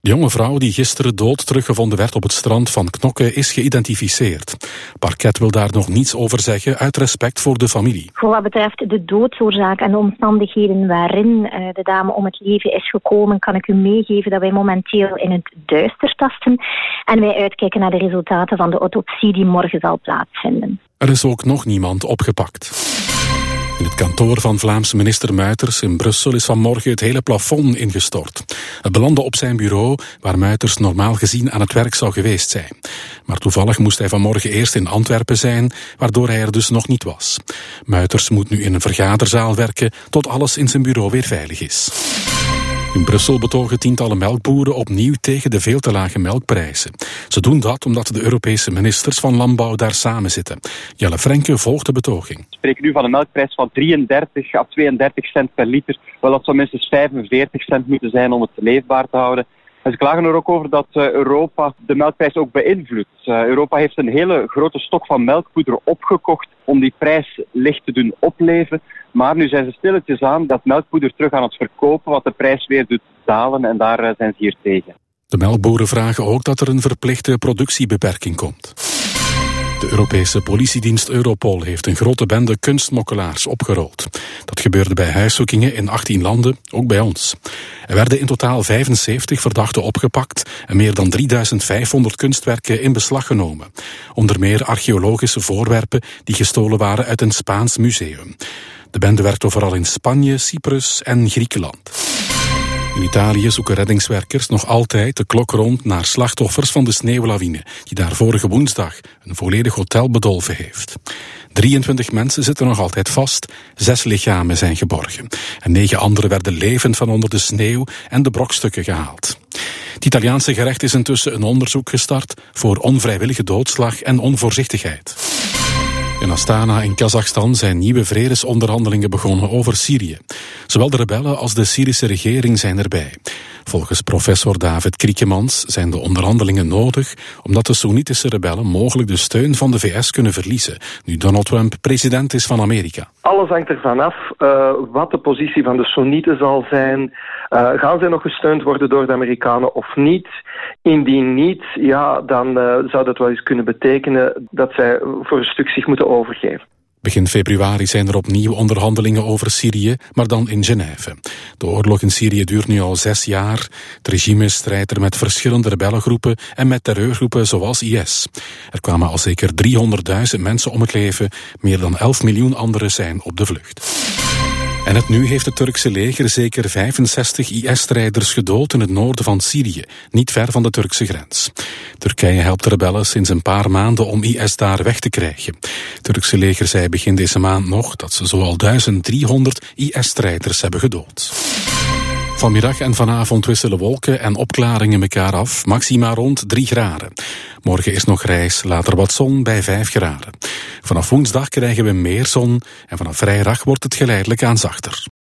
De jonge vrouw die gisteren dood teruggevonden werd op het strand van Knokke is geïdentificeerd. Parket wil daar nog niets over zeggen uit respect voor de familie. Voor wat betreft de doodsoorzaak en de omstandigheden waarin de dame om het leven is gekomen, kan ik u meegeven dat wij momenteel in het duister tasten en wij uitkijken naar de resultaten van de autopsie die morgen zal plaatsvinden. Er is ook nog niemand opgepakt. In het kantoor van Vlaamse minister Muiters in Brussel is vanmorgen het hele plafond ingestort. Het belandde op zijn bureau, waar Muiters normaal gezien aan het werk zou geweest zijn. Maar toevallig moest hij vanmorgen eerst in Antwerpen zijn, waardoor hij er dus nog niet was. Muiters moet nu in een vergaderzaal werken, tot alles in zijn bureau weer veilig is. In Brussel betogen tientallen melkboeren opnieuw tegen de veel te lage melkprijzen. Ze doen dat omdat de Europese ministers van Landbouw daar samen zitten. Jelle Frenke volgt de betoging. We spreken nu van een melkprijs van 33 à 32 cent per liter. Wel, dat zou minstens 45 cent moeten zijn om het leefbaar te houden. En ze klagen er ook over dat Europa de melkprijs ook beïnvloedt. Europa heeft een hele grote stok van melkpoeder opgekocht om die prijs licht te doen opleven. Maar nu zijn ze stilletjes aan dat melkpoeder terug aan het verkopen, wat de prijs weer doet dalen, en daar zijn ze hier tegen. De melkboeren vragen ook dat er een verplichte productiebeperking komt. De Europese politiedienst Europol heeft een grote bende kunstmokkelaars opgerold. Dat gebeurde bij huiszoekingen in 18 landen, ook bij ons. Er werden in totaal 75 verdachten opgepakt en meer dan 3500 kunstwerken in beslag genomen. Onder meer archeologische voorwerpen die gestolen waren uit een Spaans museum. De bende werkte vooral in Spanje, Cyprus en Griekenland. In Italië zoeken reddingswerkers nog altijd de klok rond naar slachtoffers van de sneeuwlawine, die daar vorige woensdag een volledig hotel bedolven heeft. 23 mensen zitten nog altijd vast, 6 lichamen zijn geborgen. En 9 anderen werden levend van onder de sneeuw en de brokstukken gehaald. Het Italiaanse gerecht is intussen een onderzoek gestart voor onvrijwillige doodslag en onvoorzichtigheid. In Astana in Kazachstan zijn nieuwe vredesonderhandelingen begonnen over Syrië. Zowel de rebellen als de Syrische regering zijn erbij. Volgens professor David Kriekemans zijn de onderhandelingen nodig omdat de Soenitische rebellen mogelijk de steun van de VS kunnen verliezen, nu Donald Trump president is van Amerika. Alles hangt ervan af wat de positie van de Soenieten zal zijn. Gaan zij nog gesteund worden door de Amerikanen of niet? Indien niet, ja, dan zou dat wel eens kunnen betekenen dat zij voor een stuk zich moeten overgeven. Begin februari zijn er opnieuw onderhandelingen over Syrië, maar dan in Genève. De oorlog in Syrië duurt nu al 6 jaar. Het regime strijdt er met verschillende rebellengroepen en met terreurgroepen zoals IS. Er kwamen al zeker 300.000 mensen om het leven. Meer dan 11 miljoen anderen zijn op de vlucht. En het nu heeft het Turkse leger zeker 65 IS-strijders gedood in het noorden van Syrië, niet ver van de Turkse grens. Turkije helpt de rebellen sinds een paar maanden om IS daar weg te krijgen. Het Turkse leger zei begin deze maand nog dat ze zoal 1300 IS-strijders hebben gedood. Vanmiddag en vanavond wisselen wolken en opklaringen elkaar af, maxima rond 3 graden. Morgen is nog grijs, later wat zon bij 5 graden. Vanaf woensdag krijgen we meer zon en vanaf vrijdag wordt het geleidelijk aan zachter.